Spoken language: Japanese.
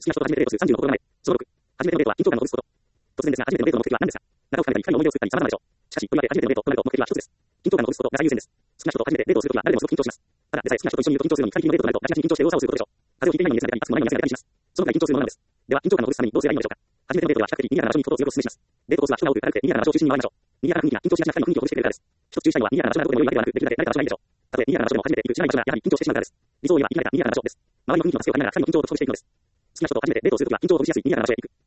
きな人と初めてデートする30の心構え。その6、初めてのデートは緊張感をほぐすこと。突然ですが、初めてのデートの目的は何ですか？長を深めたり、深い思い出を作ったり、様々でしょう。しかし、とりわけ初めてのデートとなると目的は一つです。緊張感をほぐすことが最優先です。好きな人と初めてデートをするときは誰でもすごく緊張します。ただでさえ好きな人と一緒にいると緊張するのに、二人きりのデートとなると、なしなしに緊張して動作をすることでしょう。風邪をひいていないのに熱が出たり、熱くもないのに熱が出たりします。そのくらい緊張するものなのです。では、緊張感をほぐすためにどうすればいいのでしょうか。初めてのデートでは比較的賑やかな場所に行くことを強くお勧めします。デートコースは人が多く明るくて賑やかな場所を中心に回りましょう。賑やかな雰囲気が緊張しがちな二人の雰囲気をほぐしてくれるからです。一つ注意したいのは賑やかな場所などでも良いわけではなく、できるだけ慣れた場所がいいでしょう。たとえ賑やかな場所でも初めて行く知らない場所がやはり緊張してしまうからです。理想を言えば、賑やかな場所です。周りの雰囲気を助けを借りながら二人の緊張を解消していくのです。好きな人と初めてデートをするときは緊張をほぐしやすい賑やかな場所へ行く。